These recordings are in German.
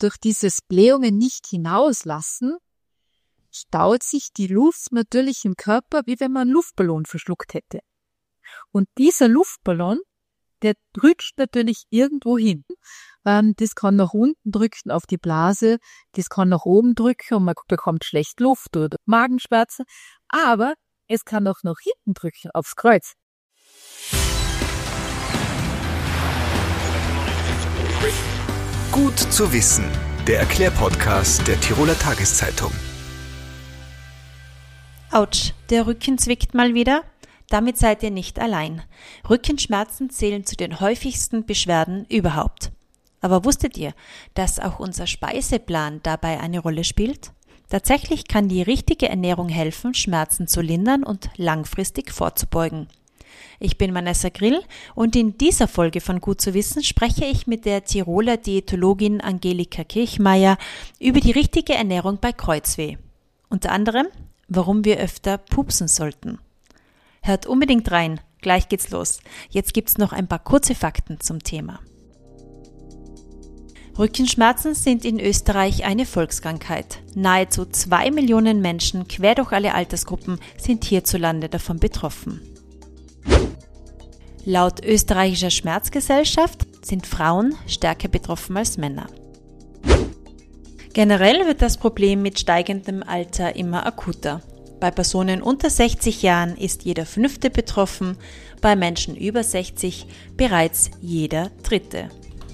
durch dieses Blähungen nicht hinauslassen, staut sich die Luft natürlich im Körper, wie wenn man einen Luftballon verschluckt hätte. Und dieser Luftballon, der drückt natürlich irgendwo hin. Das kann nach unten drücken auf die Blase, das kann nach oben drücken und man bekommt schlecht Luft oder Magenschmerzen, aber es kann auch nach hinten drücken aufs Kreuz. Gut zu wissen, der Erklärpodcast der Tiroler Tageszeitung. Autsch, der Rücken zwickt mal wieder? Damit seid ihr nicht allein. Rückenschmerzen zählen zu den häufigsten Beschwerden überhaupt. Aber wusstet ihr, dass auch unser Speiseplan dabei eine Rolle spielt? Tatsächlich kann die richtige Ernährung helfen, Schmerzen zu lindern und langfristig vorzubeugen. Ich bin Vanessa Grill und in dieser Folge von Gut zu wissen spreche ich mit der Tiroler Diätologin Angelika Kirchmeier über die richtige Ernährung bei Kreuzweh. Unter anderem, warum wir öfter pupsen sollten. Hört unbedingt rein, gleich geht's los. Jetzt gibt's noch ein paar kurze Fakten zum Thema. Rückenschmerzen sind in Österreich eine Volkskrankheit. Nahezu 2 Millionen Menschen quer durch alle Altersgruppen sind hierzulande davon betroffen. Laut österreichischer Schmerzgesellschaft sind Frauen stärker betroffen als Männer. Generell wird das Problem mit steigendem Alter immer akuter. Bei Personen unter 60 Jahren ist jeder 5. betroffen, bei Menschen über 60 bereits jeder 3.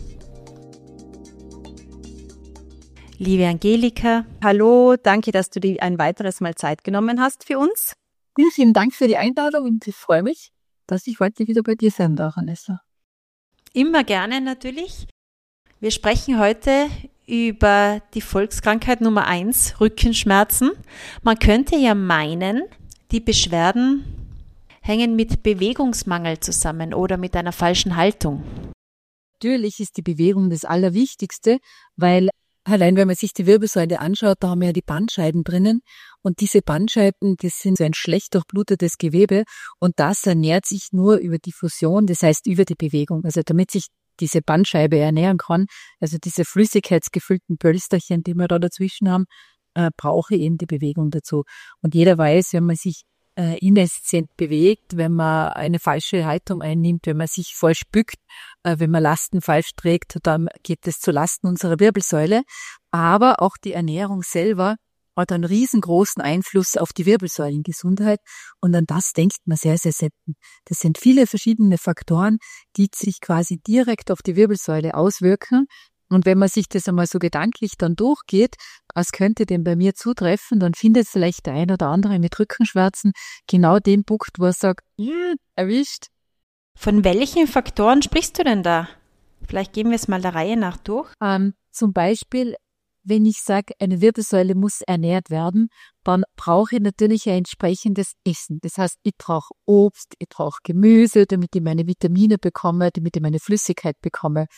Liebe Angelika. Hallo, danke, dass du dir ein weiteres Mal Zeit genommen hast für uns. Vielen, vielen Dank für die Einladung und ich freue mich, dass ich heute wieder bei dir sein darf, Vanessa. Immer gerne natürlich. Wir sprechen heute über die Volkskrankheit Nummer 1, Rückenschmerzen. Man könnte ja meinen, die Beschwerden hängen mit Bewegungsmangel zusammen oder mit einer falschen Haltung. Natürlich ist die Bewegung das Allerwichtigste, weil allein wenn man sich die Wirbelsäule anschaut, da haben wir ja die Bandscheiben drinnen und diese Bandscheiben, das sind so ein schlecht durchblutetes Gewebe und das ernährt sich nur über Diffusion, das heißt über die Bewegung. Also damit sich diese Bandscheibe ernähren kann, also diese flüssigkeitsgefüllten Pölsterchen, die wir da dazwischen haben, brauche eben die Bewegung dazu. Und jeder weiß, wenn man sich ineffizient bewegt, wenn man eine falsche Haltung einnimmt, wenn man sich falsch bückt, wenn man Lasten falsch trägt, dann geht es zu Lasten unserer Wirbelsäule. Aber auch die Ernährung selber hat einen riesengroßen Einfluss auf die Wirbelsäulengesundheit und an das denkt man sehr, sehr selten. Das sind viele verschiedene Faktoren, die sich quasi direkt auf die Wirbelsäule auswirken. Und wenn man sich das einmal so gedanklich dann durchgeht, was könnte denn bei mir zutreffen, dann findet vielleicht der ein oder andere mit Rückenschmerzen genau den Punkt, wo er sagt, erwischt. Von welchen Faktoren sprichst du denn da? Vielleicht gehen wir es mal der Reihe nach durch. Zum Beispiel, wenn ich sage, eine Wirbelsäule muss ernährt werden, dann brauche ich natürlich ein entsprechendes Essen. Das heißt, ich brauche Obst, ich brauche Gemüse, damit ich meine Vitamine bekomme, damit ich meine Flüssigkeit bekomme.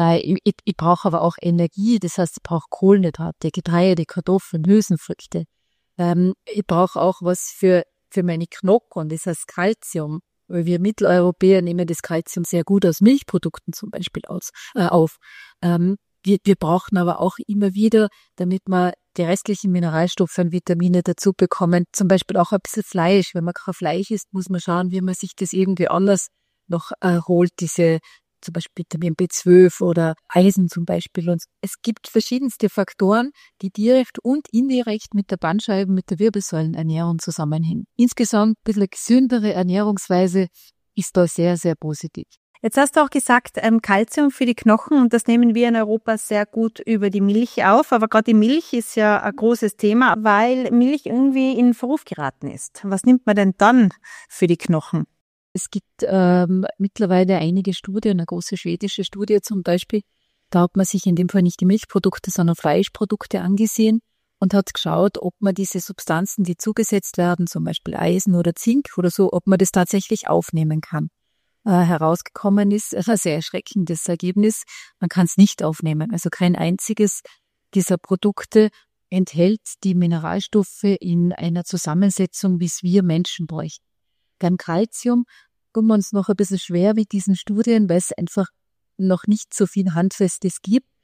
Ich brauche aber auch Energie, das heißt, ich brauche Kohlenhydrate, Getreide, Kartoffeln, Hülsenfrüchte. Ich brauche auch was für meine Knochen, das heißt Kalzium. Weil wir Mitteleuropäer nehmen das Kalzium sehr gut aus Milchprodukten zum Beispiel auf. Wir brauchen aber auch immer wieder, damit wir die restlichen Mineralstoffe und Vitamine dazu bekommen, zum Beispiel auch ein bisschen Fleisch. Wenn man kein Fleisch isst, muss man schauen, wie man sich das irgendwie anders noch holt, diese zum Beispiel Vitamin B12 oder Eisen zum Beispiel. Und es gibt verschiedenste Faktoren, die direkt und indirekt mit der Bandscheiben, mit der Wirbelsäulenernährung zusammenhängen. Insgesamt ein bisschen gesündere Ernährungsweise ist da sehr, sehr positiv. Jetzt hast du auch gesagt, Kalzium für die Knochen und das nehmen wir in Europa sehr gut über die Milch auf. Aber gerade die Milch ist ja ein großes Thema, weil Milch irgendwie in Verruf geraten ist. Was nimmt man denn dann für die Knochen? Es gibt mittlerweile einige Studien, eine große schwedische Studie zum Beispiel. Da hat man sich in dem Fall nicht die Milchprodukte, sondern Fleischprodukte angesehen und hat geschaut, ob man diese Substanzen, die zugesetzt werden, zum Beispiel Eisen oder Zink oder so, ob man das tatsächlich aufnehmen kann. Herausgekommen ist ein sehr erschreckendes Ergebnis. Man kann es nicht aufnehmen. Also kein einziges dieser Produkte enthält die Mineralstoffe in einer Zusammensetzung, wie es wir Menschen bräuchten. Beim Kalzium tun wir uns noch ein bisschen schwer mit diesen Studien, weil es einfach noch nicht so viel Handfestes gibt.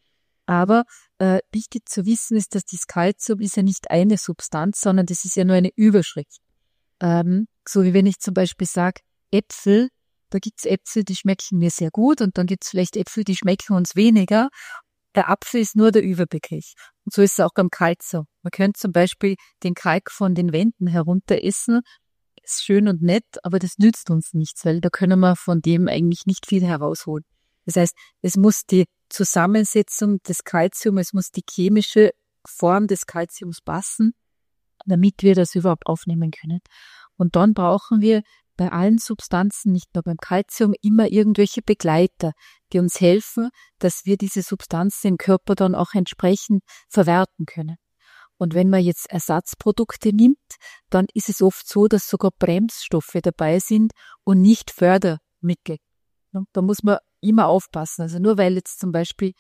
Aber wichtig zu wissen ist, dass das Kalzium ist ja nicht eine Substanz, sondern das ist ja nur eine Überschrift. So wie wenn ich zum Beispiel sage, Äpfel, da gibt's Äpfel, die schmecken mir sehr gut und dann gibt's vielleicht Äpfel, die schmecken uns weniger. Der Apfel ist nur der Überbegriff. Und so ist es auch beim Kalzium. Man könnte zum Beispiel den Kalk von den Wänden herunter essen. Ist schön und nett, aber das nützt uns nichts, weil da können wir von dem eigentlich nicht viel herausholen. Das heißt, es muss die Zusammensetzung des Kalziums, es muss die chemische Form des Kalziums passen, damit wir das überhaupt aufnehmen können. Und dann brauchen wir bei allen Substanzen, nicht nur beim Kalzium, immer irgendwelche Begleiter, die uns helfen, dass wir diese Substanzen im Körper dann auch entsprechend verwerten können. Und wenn man jetzt Ersatzprodukte nimmt, dann ist es oft so, dass sogar Bremsstoffe dabei sind und nicht Fördermittel. Da muss man immer aufpassen. Also nur weil jetzt zum Beispiel,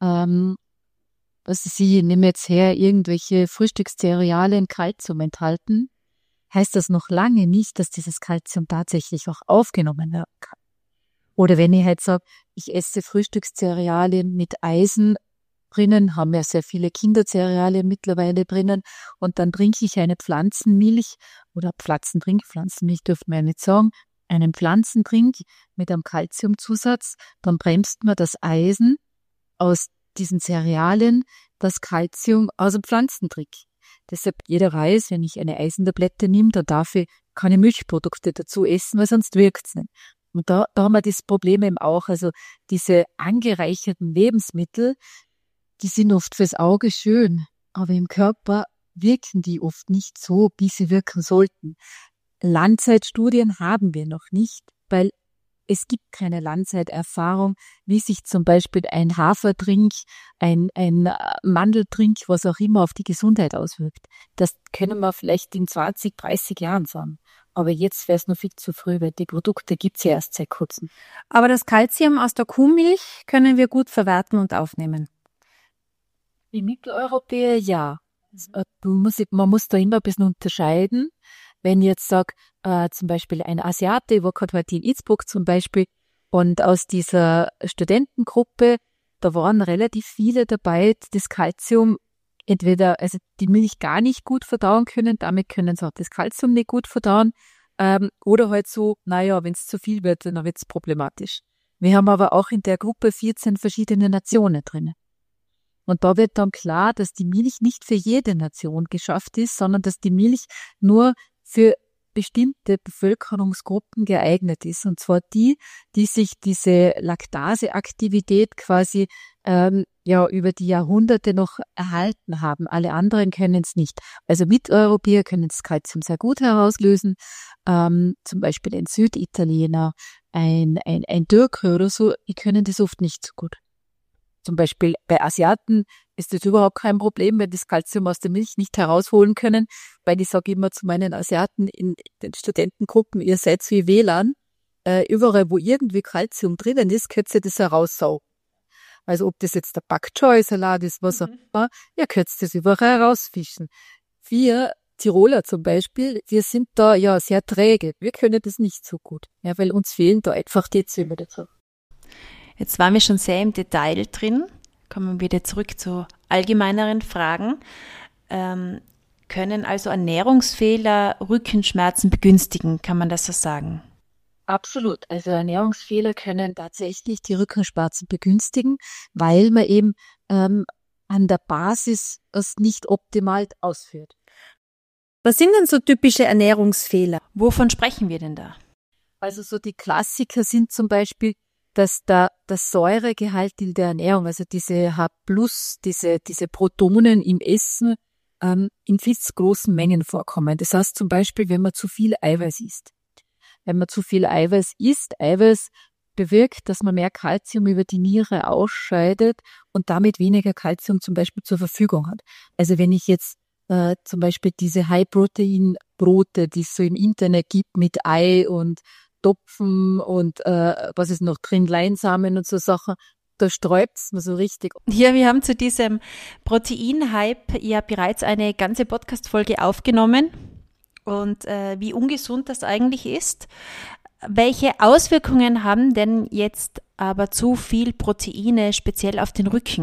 ich nehme jetzt her, irgendwelche Frühstückscerealien Kalzium enthalten, heißt das noch lange nicht, dass dieses Kalzium tatsächlich auch aufgenommen werden kann. Oder wenn ich halt sage, ich esse Frühstückscerealien mit Eisen drinnen, haben ja sehr viele Kindercerealien mittlerweile drinnen, und dann trinke ich eine Pflanzenmilch oder Pflanzenmilch dürfte man ja nicht sagen, einen Pflanzentrink mit einem Kalziumzusatz, dann bremst man das Eisen aus diesen Cerealien, das Kalzium aus dem Pflanzentrink. Deshalb jeder weiß, wenn ich eine Eisentablette nehme, dann darf ich keine Milchprodukte dazu essen, weil sonst wirkt's nicht. Und da haben wir das Problem eben auch. Also diese angereicherten Lebensmittel, die sind oft fürs Auge schön, aber im Körper wirken die oft nicht so, wie sie wirken sollten. Langzeitstudien haben wir noch nicht, weil es gibt keine Langzeiterfahrung, wie sich zum Beispiel ein Hafertrink, ein Mandeltrink, was auch immer, auf die Gesundheit auswirkt. Das können wir vielleicht in 20, 30 Jahren sagen. Aber jetzt wäre es noch viel zu früh, weil die Produkte gibt's ja erst seit kurzem. Aber das Kalzium aus der Kuhmilch können wir gut verwerten und aufnehmen. Die Mitteleuropäer, ja. Man muss da immer ein bisschen unterscheiden. Wenn ich jetzt sage, zum Beispiel ein Asiate, ich war gerade heute in Innsbruck zum Beispiel, und aus dieser Studentengruppe, da waren relativ viele dabei, die das Kalzium entweder, also die Milch gar nicht gut verdauen können, damit können sie auch das Kalzium nicht gut verdauen, oder halt so, wenn es zu viel wird, dann wird es problematisch. Wir haben aber auch in der Gruppe 14 verschiedene Nationen drin. Und da wird dann klar, dass die Milch nicht für jede Nation geschafft ist, sondern dass die Milch nur für bestimmte Bevölkerungsgruppen geeignet ist. Und zwar die sich diese Laktaseaktivität quasi über die Jahrhunderte noch erhalten haben. Alle anderen können es nicht. Also Mitteleuropäer können das Kalzium sehr gut herauslösen. Zum Beispiel ein Süditaliener, ein Türke oder so, die können das oft nicht so gut. Zum Beispiel bei Asiaten ist das überhaupt kein Problem, wenn das Kalzium aus der Milch nicht herausholen können, weil ich sage immer zu meinen Asiaten in den Studentengruppen, ihr seid wie WLAN, überall wo irgendwie Kalzium drinnen ist, könnt ihr das heraussaugen. Also ob das jetzt der Bok Choy-Salat ist, was auch immer, ihr könnt das überall herausfischen. Wir Tiroler zum Beispiel, wir sind da ja sehr träge, wir können das nicht so gut, ja, weil uns fehlen da einfach die Enzyme dazu. Jetzt waren wir schon sehr im Detail drin. Kommen wir wieder zurück zu allgemeineren Fragen. Können also Ernährungsfehler Rückenschmerzen begünstigen? Kann man das so sagen? Absolut. Also Ernährungsfehler können tatsächlich die Rückenschmerzen begünstigen, weil man eben an der Basis es nicht optimal ausführt. Was sind denn so typische Ernährungsfehler? Wovon sprechen wir denn da? Also so die Klassiker sind zum Beispiel, dass das Säuregehalt in der Ernährung, also diese H+, diese Protonen im Essen, in viel zu großen Mengen vorkommen. Das heißt zum Beispiel, wenn man zu viel Eiweiß isst. Wenn man zu viel Eiweiß isst, Eiweiß bewirkt, dass man mehr Kalzium über die Niere ausscheidet und damit weniger Kalzium zum Beispiel zur Verfügung hat. Also wenn ich jetzt zum Beispiel diese High-Protein-Brote, die es so im Internet gibt mit Ei und Topfen und was ist noch drin, Leinsamen und so Sachen, da sträubt's mir so richtig. Ja, wir haben zu diesem Protein-Hype ja bereits eine ganze Podcast-Folge aufgenommen und wie ungesund das eigentlich ist. Welche Auswirkungen haben denn jetzt aber zu viel Proteine speziell auf den Rücken?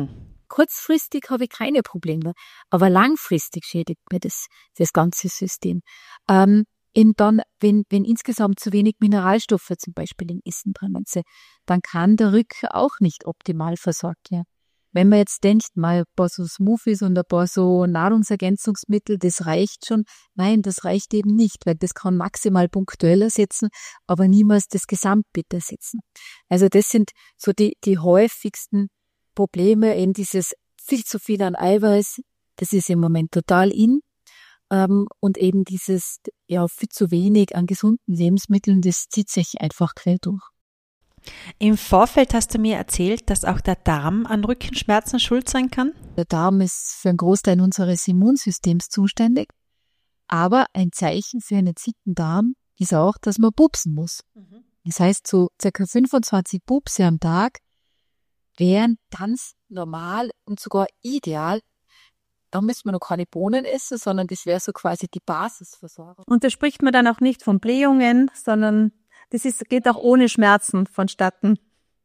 kurzfristig habe ich keine Probleme, aber langfristig schädigt mir das ganze System. Dann, wenn insgesamt zu wenig Mineralstoffe zum Beispiel im Essen drin sind, dann kann der Rücken auch nicht optimal versorgt werden. Wenn man jetzt denkt, mal ein paar so Smoothies und ein paar so Nahrungsergänzungsmittel, das reicht schon. Nein, das reicht eben nicht, weil das kann maximal punktuell ersetzen, aber niemals das Gesamtbild ersetzen. Also das sind so die häufigsten Probleme, eben dieses viel zu viel an Eiweiß, das ist im Moment total in. Und eben dieses, viel zu wenig an gesunden Lebensmitteln, das zieht sich einfach quer durch. Im Vorfeld hast du mir erzählt, dass auch der Darm an Rückenschmerzen schuld sein kann. Der Darm ist für einen Großteil unseres Immunsystems zuständig, aber ein Zeichen für einen zitten Darm ist auch, dass man pupsen muss. Das heißt, so ca. 25 Pupse am Tag wären ganz normal und sogar ideal. Da müssen wir noch keine Bohnen essen, sondern das wäre so quasi die Basisversorgung. Und da spricht man dann auch nicht von Blähungen, sondern geht auch ohne Schmerzen vonstatten.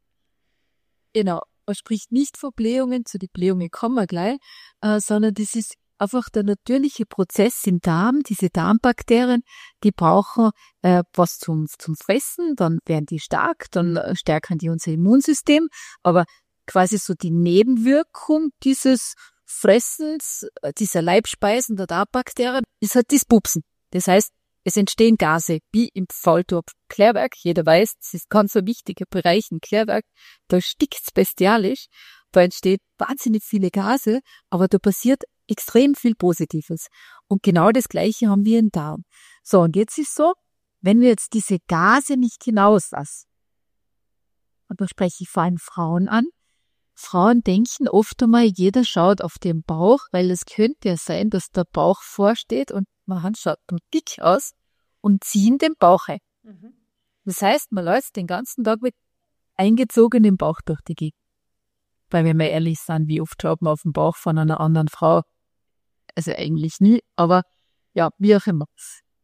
Genau, man spricht nicht von Blähungen, zu den Blähungen kommen wir gleich, sondern das ist einfach der natürliche Prozess im Darm. Diese Darmbakterien, die brauchen was zum Fressen, dann werden die stark, dann stärken die unser Immunsystem, aber quasi so die Nebenwirkung dieses Fressens, dieser Leibspeisen der Darmbakterien, ist halt das Pupsen. Das heißt, es entstehen Gase, wie im Faultorf-Klärwerk. Jeder weiß, das ist ganz ein wichtiger Bereich im Klärwerk. Da stickt's bestialisch. Da entstehen wahnsinnig viele Gase, aber da passiert extrem viel Positives. Und genau das Gleiche haben wir im Darm. So, und jetzt ist so, wenn wir jetzt diese Gase nicht hinauslassen, und da spreche ich vor allem Frauen an, Frauen denken oft einmal, jeder schaut auf den Bauch, weil es könnte ja sein, dass der Bauch vorsteht und man schaut nur dick aus und ziehen den Bauch ein. Das heißt, man läuft den ganzen Tag mit eingezogenem Bauch durch die Gegend. Weil wenn wir ehrlich sind, wie oft schaut man auf den Bauch von einer anderen Frau? Also eigentlich nie, aber ja, wie auch immer.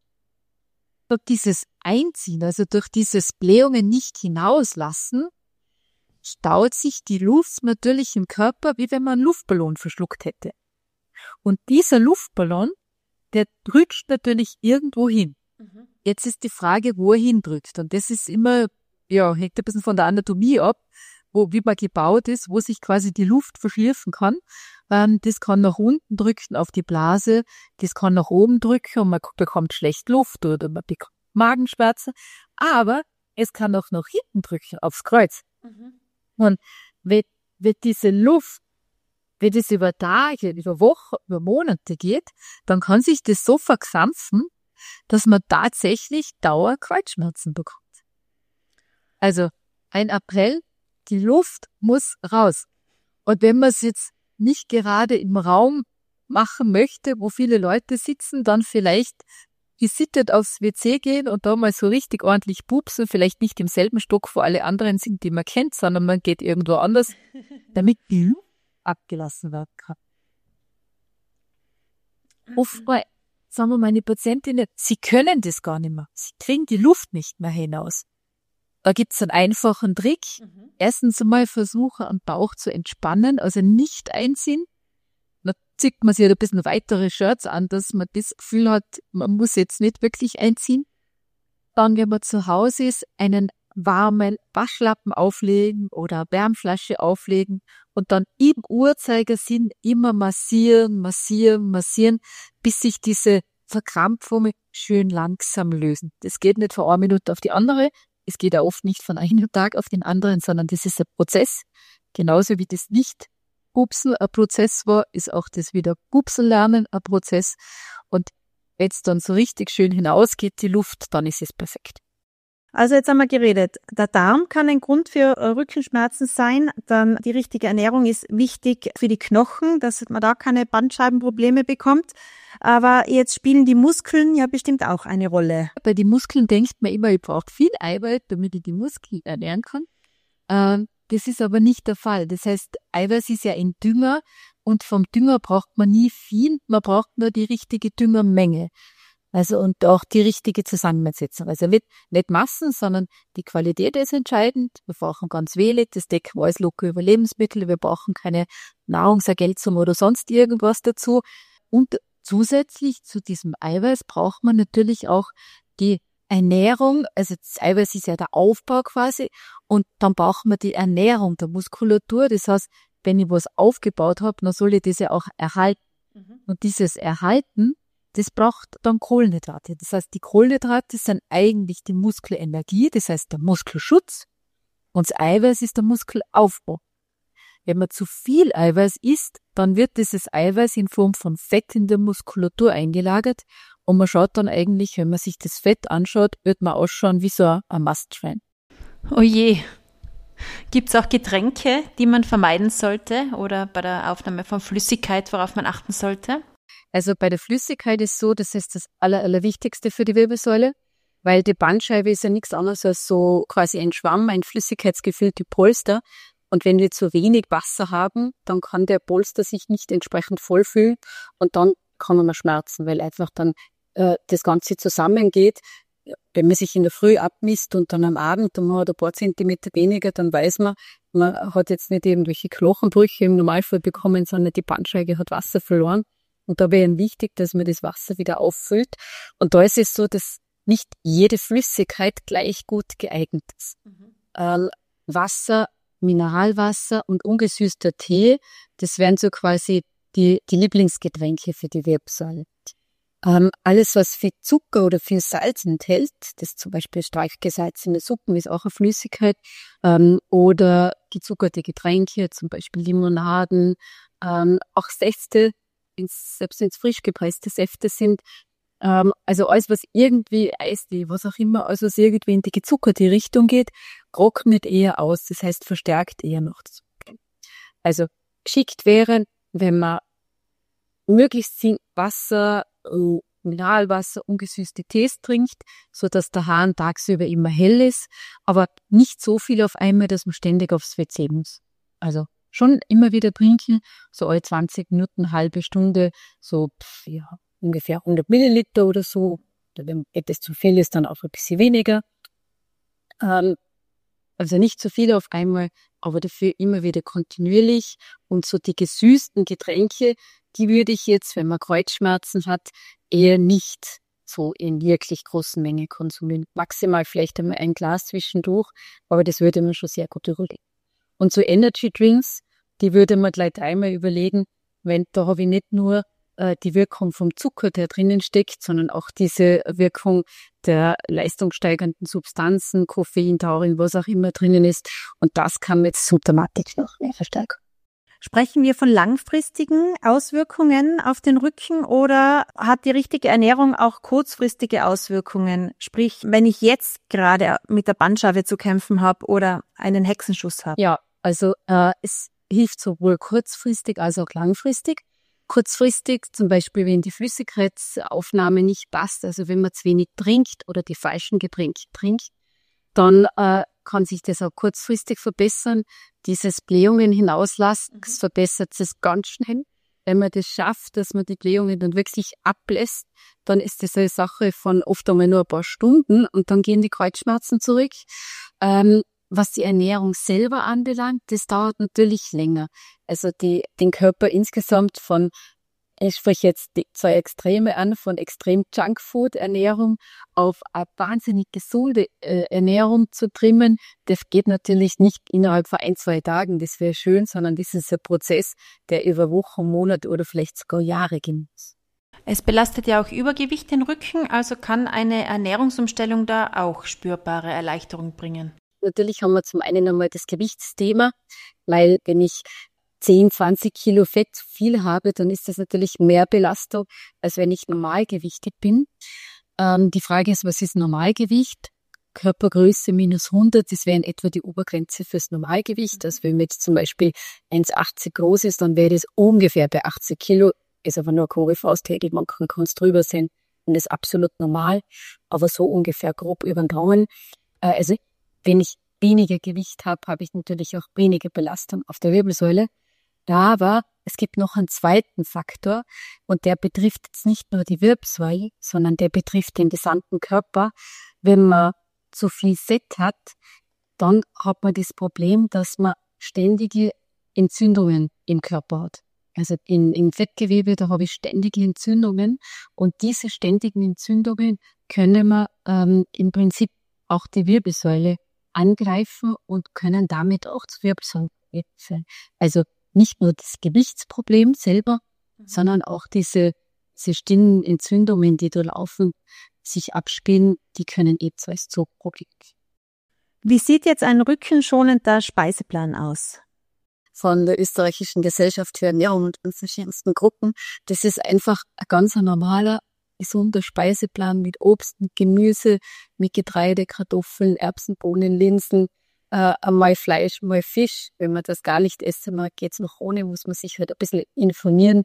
Durch dieses Einziehen, also durch dieses Blähungen nicht hinauslassen, staut sich die Luft natürlich im Körper, wie wenn man einen Luftballon verschluckt hätte. Und dieser Luftballon, der drückt natürlich irgendwo hin. Jetzt ist die Frage, wo er hindrückt. Und das ist immer, hängt ein bisschen von der Anatomie ab, wie man gebaut ist, wo sich quasi die Luft verschlürfen kann. Das kann nach unten drücken auf die Blase, das kann nach oben drücken und man bekommt schlecht Luft oder man bekommt Magenschmerzen. Aber es kann auch nach hinten drücken, aufs Kreuz. Und wenn diese Luft, wenn das über Tage, über Wochen, über Monate geht, dann kann sich das so verkrampfen, dass man tatsächlich Dauerkreuzschmerzen bekommt. Also ein Appell, die Luft muss raus. Und wenn man es jetzt nicht gerade im Raum machen möchte, wo viele Leute sitzen, dann vielleicht gesittet aufs WC gehen und da mal so richtig ordentlich pupsen, vielleicht nicht im selben Stock, wo alle anderen sind, die man kennt, sondern man geht irgendwo anders, damit die Luft abgelassen werden kann. Oftmals sagen wir meine Patientinnen, sie können das gar nicht mehr. Sie kriegen die Luft nicht mehr hinaus. Da gibt's einen einfachen Trick. Erstens einmal versuchen, am Bauch zu entspannen, also nicht einziehen. Dann zieht man sich ein bisschen weitere Shirts an, dass man das Gefühl hat, man muss jetzt nicht wirklich einziehen. Dann, wenn man zu Hause ist, einen warmen Waschlappen auflegen oder Wärmflasche auflegen und dann im Uhrzeigersinn immer massieren, bis sich diese Verkrampfungen schön langsam lösen. Das geht nicht von einer Minute auf die andere. Es geht auch oft nicht von einem Tag auf den anderen, sondern das ist ein Prozess. Genauso wie das Nicht-Pupsen ein Prozess war, ist auch das wieder Pupsen lernen ein Prozess. Und wenn es dann so richtig schön hinausgeht, die Luft, dann ist es perfekt. Also jetzt haben wir geredet, der Darm kann ein Grund für Rückenschmerzen sein, dann die richtige Ernährung ist wichtig für die Knochen, dass man da keine Bandscheibenprobleme bekommt, aber jetzt spielen die Muskeln ja bestimmt auch eine Rolle. Bei den Muskeln denkt man immer, ich brauche viel Eiweiß, damit ich die Muskeln ernähren kann. Das ist aber nicht der Fall. Das heißt, Eiweiß ist ja ein Dünger und vom Dünger braucht man nie viel, man braucht nur die richtige Düngermenge. Also und auch die richtige Zusammensetzung. Also nicht Massen, sondern die Qualität ist entscheidend. Wir brauchen ganz wenig, das decken wir alles locker über Lebensmittel. Wir brauchen keine Nahrungsergänzung oder sonst irgendwas dazu. Und zusätzlich zu diesem Eiweiß braucht man natürlich auch die Ernährung. Also das Eiweiß ist ja der Aufbau quasi. Und dann brauchen wir die Ernährung der Muskulatur. Das heißt, wenn ich was aufgebaut habe, dann soll ich das ja auch erhalten. Und dieses Erhalten, das braucht dann Kohlenhydrate. Das heißt, die Kohlenhydrate sind eigentlich die Muskelenergie, das heißt der Muskelschutz. Und das Eiweiß ist der Muskelaufbau. Wenn man zu viel Eiweiß isst, dann wird dieses Eiweiß in Form von Fett in der Muskulatur eingelagert. Und man schaut dann eigentlich, wenn man sich das Fett anschaut, wird man ausschauen wie so ein Mastschwein. Oh je. Gibt es auch Getränke, die man vermeiden sollte oder bei der Aufnahme von Flüssigkeit, worauf man achten sollte? Also bei der Flüssigkeit ist so, das ist das Allerwichtigste für die Wirbelsäule, weil die Bandscheibe ist ja nichts anderes als so quasi ein Schwamm, ein flüssigkeitsgefüllte Polster. Und wenn wir zu wenig Wasser haben, dann kann der Polster sich nicht entsprechend vollfüllen und dann kann man schmerzen, weil einfach dann das Ganze zusammengeht. Wenn man sich in der Früh abmisst und dann am Abend und man hat ein paar Zentimeter weniger, dann weiß man, man hat jetzt nicht irgendwelche Knochenbrüche im Normalfall bekommen, sondern die Bandscheibe hat Wasser verloren. Und da wäre wichtig, dass man das Wasser wieder auffüllt. Und da ist es so, dass nicht jede Flüssigkeit gleich gut geeignet ist. Wasser, Mineralwasser und ungesüßter Tee, das wären so quasi die Lieblingsgetränke für die Wirbelsäule. Alles, was viel Zucker oder viel Salz enthält, das zum Beispiel stark gesalzene Suppen, ist auch eine Flüssigkeit, oder gezuckerte Getränke, zum Beispiel Limonaden, auch Säfte, selbst wenn es frisch gepresste Säfte sind, also alles, was irgendwie Eistee, was auch immer, also was irgendwie in die gezuckerte Richtung geht, trocknet eher aus, das heißt verstärkt eher noch das Zucker. Also geschickt wäre, wenn man möglichst viel Wasser, Mineralwasser, ungesüßte Tees trinkt, so dass der Hahn tagsüber immer hell ist, aber nicht so viel auf einmal, dass man ständig aufs WC muss. Also schon immer wieder trinken, so alle 20 Minuten, eine halbe Stunde, so ungefähr 100 Milliliter oder so. Oder wenn etwas zu viel ist, dann auch ein bisschen weniger. Also nicht zu viel auf einmal, aber dafür immer wieder kontinuierlich. Und so die gesüßten Getränke, die würde ich jetzt, wenn man Kreuzschmerzen hat, eher nicht so in wirklich großen Mengen konsumieren. Maximal vielleicht einmal ein Glas zwischendurch, aber das würde man schon sehr gut überlegen. Und so Energy Drinks, die würde man gleich einmal überlegen, wenn da habe ich nicht nur die Wirkung vom Zucker, der drinnen steckt, sondern auch diese Wirkung der leistungssteigernden Substanzen, Koffein, Taurin, was auch immer drinnen ist. Und das kann mit Symptomatik noch mehr verstärken. Sprechen wir von langfristigen Auswirkungen auf den Rücken oder hat die richtige Ernährung auch kurzfristige Auswirkungen? Sprich, wenn ich jetzt gerade mit der Bandscheibe zu kämpfen habe oder einen Hexenschuss habe. Ja, also es hilft sowohl kurzfristig als auch langfristig. Kurzfristig, zum Beispiel, wenn die Flüssigkeitsaufnahme nicht passt, also wenn man zu wenig trinkt oder die falschen Getränke trinkt, dann kann sich das auch kurzfristig verbessern. Dieses Blähungen hinauslassen, das verbessert es ganz schnell. Wenn man das schafft, dass man die Blähungen dann wirklich ablässt, dann ist das eine Sache von oft einmal nur ein paar Stunden und dann gehen die Kreuzschmerzen zurück. Was die Ernährung selber anbelangt, das dauert natürlich länger. Also den Körper insgesamt ich spreche jetzt die zwei Extreme an, von extrem Junkfood-Ernährung auf eine wahnsinnig gesunde Ernährung zu trimmen, das geht natürlich nicht innerhalb von 1-2 Tagen, das wäre schön, sondern das ist ein Prozess, der über Wochen, Monate oder vielleicht sogar Jahre gehen muss. Es belastet ja auch Übergewicht den Rücken, also kann eine Ernährungsumstellung da auch spürbare Erleichterung bringen. Natürlich haben wir zum einen einmal das Gewichtsthema, weil wenn ich 10, 20 Kilo Fett zu viel habe, dann ist das natürlich mehr Belastung, als wenn ich normalgewichtig bin. Die Frage ist, was ist Normalgewicht? Körpergröße minus 100, das wäre in etwa die Obergrenze fürs Normalgewicht. Also wenn man jetzt zum Beispiel 1,80 groß ist, dann wäre das ungefähr bei 80 Kilo. Ist aber nur eine grobe Faustregel, man kann es drüber sein und das ist absolut normal, aber so ungefähr grob über den Daumen. Also wenn ich weniger Gewicht habe, habe ich natürlich auch weniger Belastung auf der Wirbelsäule. Aber es gibt noch einen zweiten Faktor und der betrifft jetzt nicht nur die Wirbelsäule, sondern der betrifft den gesamten Körper. Wenn man zu viel Fett hat, dann hat man das Problem, dass man ständige Entzündungen im Körper hat. Also im Fettgewebe, da habe ich ständige Entzündungen und diese ständigen Entzündungen können wir im Prinzip auch die Wirbelsäule angreifen und können damit auch zu Wirbelsäulenproblemen führen. Also nicht nur das Gewichtsproblem selber, sondern auch diese stillen Entzündungen, die da laufen, sich abspielen, die können ebenfalls zu Problemen führen. Wie sieht jetzt ein rückenschonender Speiseplan aus? Von der Österreichischen Gesellschaft für Ernährung und verschiedensten Gruppen. Das ist einfach ein ganz normaler, gesunder Speiseplan mit Obst, mit Gemüse, mit Getreide, Kartoffeln, Erbsen, Bohnen, Linsen, mal Fleisch, mal Fisch. Wenn man das gar nicht essen mag, geht's noch ohne, muss man sich halt ein bisschen informieren,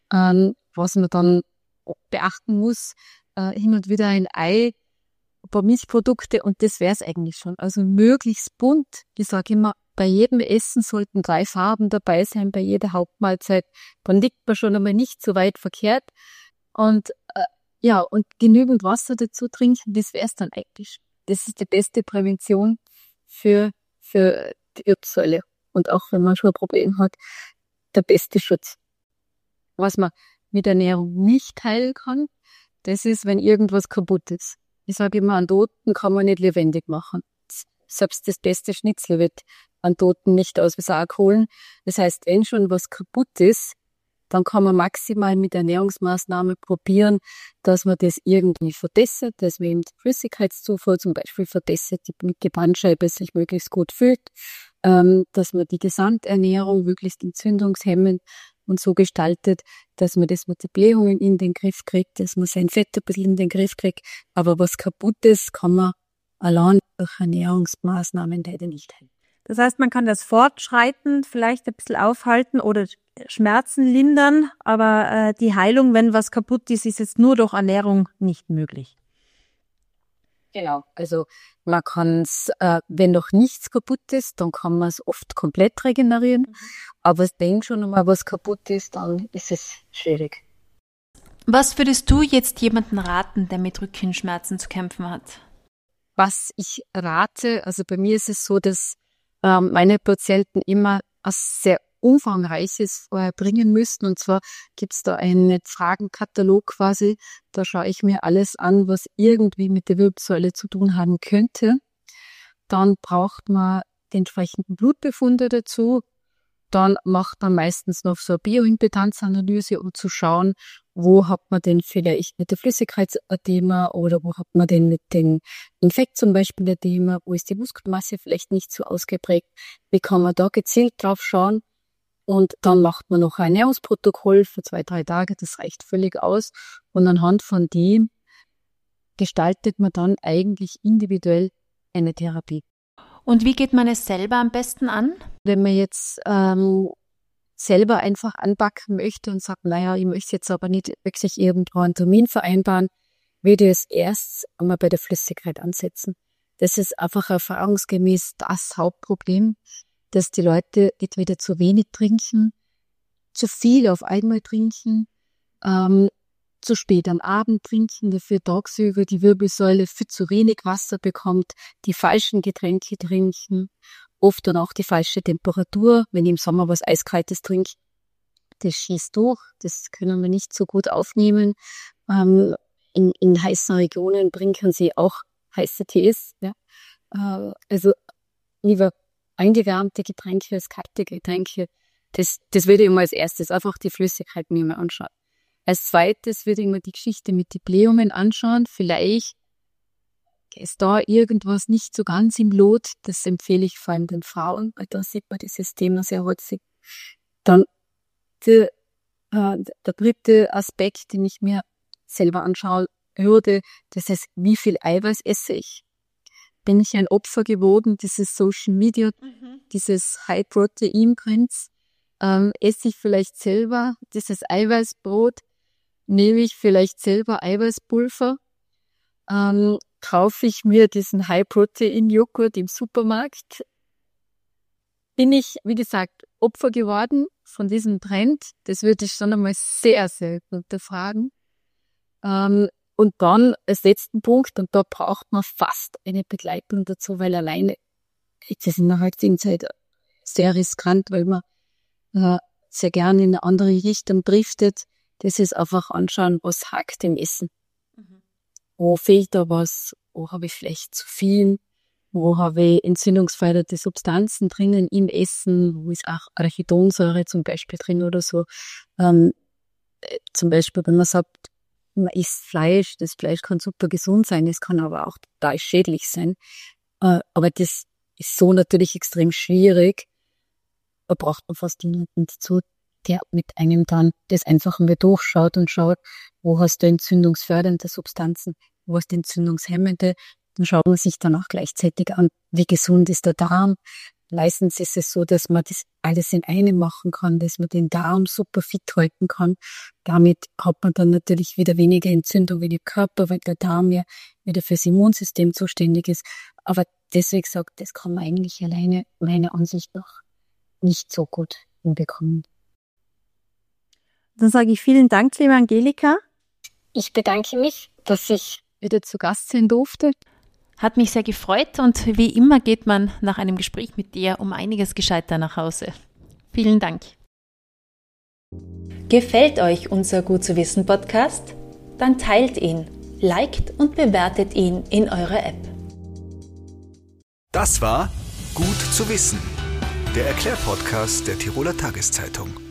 was man dann beachten muss. Hin und wieder ein Ei, ein paar Milchprodukte und das wär's eigentlich schon. Also möglichst bunt. Ich sage immer, bei jedem Essen sollten 3 Farben dabei sein, bei jeder Hauptmahlzeit. Dann liegt man schon einmal nicht so weit verkehrt. Und und genügend Wasser dazu trinken, das wär's dann eigentlich. Das ist die beste Prävention für die Wirbelsäule. Und auch wenn man schon ein Problem hat, der beste Schutz. Was man mit Ernährung nicht heilen kann, das ist, wenn irgendwas kaputt ist. Ich sage immer, einen Toten kann man nicht lebendig machen. Selbst das beste Schnitzel wird einen Toten nicht aus wie Sarg holen. Das heißt, wenn schon was kaputt ist, dann kann man maximal mit Ernährungsmaßnahmen probieren, dass man das irgendwie verbessert, dass man eben die Flüssigkeitszufuhr zum Beispiel verbessert, damit die Bandscheibe sich möglichst gut füllt, dass man die Gesamternährung möglichst entzündungshemmend und so gestaltet, dass man das mit den Blähungen in den Griff kriegt, dass man sein Fett ein bisschen in den Griff kriegt. Aber was kaputt ist, kann man allein durch Ernährungsmaßnahmen leider nicht heilen. Das heißt, man kann das Fortschreiten vielleicht ein bisschen aufhalten oder Schmerzen lindern, aber die Heilung, wenn was kaputt ist, ist jetzt nur durch Ernährung nicht möglich. Genau, also man kann es, wenn noch nichts kaputt ist, dann kann man es oft komplett regenerieren. Aber wenn schon einmal was kaputt ist, dann ist es schwierig. Was würdest du jetzt jemandem raten, der mit Rückenschmerzen zu kämpfen hat? Was ich rate, also bei mir ist es so, dass meine Patienten immer ein sehr Umfangreiches bringen müssen. Und zwar gibt's da einen Fragenkatalog quasi. Da schaue ich mir alles an, was irgendwie mit der Wirbelsäule zu tun haben könnte. Dann braucht man die entsprechenden Blutbefunde dazu. Dann macht man meistens noch so eine Bioimpedanzanalyse, um zu schauen, wo hat man denn vielleicht mit der Flüssigkeitsedema oder wo hat man denn mit dem Infekt zum Beispiel Edema, wo ist die Muskelmasse vielleicht nicht so ausgeprägt. Wie kann man da gezielt drauf schauen? Und dann macht man noch ein Ernährungsprotokoll für 2-3 Tage, das reicht völlig aus. Und anhand von dem gestaltet man dann eigentlich individuell eine Therapie. Und wie geht man es selber am besten an? Wenn man jetzt selber einfach anpacken möchte und sagt, naja, ich möchte jetzt aber nicht wirklich irgendwo einen Termin vereinbaren, würde ich es erst einmal bei der Flüssigkeit ansetzen. Das ist einfach erfahrungsgemäß das Hauptproblem, dass die Leute entweder zu wenig trinken, zu viel auf einmal trinken, zu spät am Abend trinken, dafür tagsüber die Wirbelsäule viel zu wenig Wasser bekommt, die falschen Getränke trinken, oft dann auch die falsche Temperatur, wenn ich im Sommer was Eiskaltes trinke, das schießt durch, das können wir nicht so gut aufnehmen. In heißen Regionen trinken sie auch heiße Tees. Ja. Also lieber eingewärmte Getränke als kalte Getränke. Das würde ich mal als erstes einfach die Flüssigkeit mir mal anschauen. Als zweites würde ich mir die Geschichte mit den Blähungen anschauen. Vielleicht ist da irgendwas nicht so ganz im Lot. Das empfehle ich vor allem den Frauen, weil da sieht man dieses Thema sehr häufig. Dann der dritte Aspekt, den ich mir selber anschauen würde, das ist, wie viel Eiweiß esse ich? Bin ich ein Opfer geworden, dieses Social Media, dieses High-Protein-Grins? Esse ich vielleicht selber dieses Eiweißbrot? Nehme ich vielleicht selber Eiweißpulver? Kaufe ich mir diesen High-Protein-Joghurt im Supermarkt? Bin ich, wie gesagt, Opfer geworden von diesem Trend? Das würde ich schon einmal sehr, sehr hinterfragen. Und dann als letzten Punkt, und da braucht man fast eine Begleitung dazu, weil alleine, jetzt ist in der heutigen Zeit sehr riskant, weil man sehr gerne in eine andere Richtung driftet. Das ist einfach anschauen, was hakt im Essen. Wo fehlt da was? Wo habe ich vielleicht zu viel? Wo habe ich entzündungsfördernde Substanzen drinnen im Essen? Wo ist auch Arachidonsäure zum Beispiel drin oder so? Zum Beispiel, wenn man sagt, man isst Fleisch, das Fleisch kann super gesund sein, es kann aber auch total schädlich sein. Aber das ist so natürlich extrem schwierig. Da braucht man fast jemanden dazu, der mit einem dann das einfach mal durchschaut und schaut, wo hast du entzündungsfördernde Substanzen, wo hast du entzündungshemmende. Dann schaut man sich dann auch gleichzeitig an, wie gesund ist der Darm. Meistens ist es so, dass man das alles in einem machen kann, dass man den Darm super fit halten kann. Damit hat man dann natürlich wieder weniger Entzündung wie im Körper, weil der Darm ja wieder fürs Immunsystem zuständig ist. Aber deswegen gesagt, das kann man eigentlich alleine, meiner Ansicht nach, nicht so gut hinbekommen. Dann sage ich vielen Dank, liebe Angelika. Ich bedanke mich, dass ich wieder zu Gast sein durfte. Hat mich sehr gefreut und wie immer geht man nach einem Gespräch mit dir um einiges gescheiter nach Hause. Vielen Dank. Gefällt euch unser Gut zu wissen Podcast? Dann teilt ihn, liked und bewertet ihn in eurer App. Das war Gut zu wissen, der Erklärpodcast der Tiroler Tageszeitung.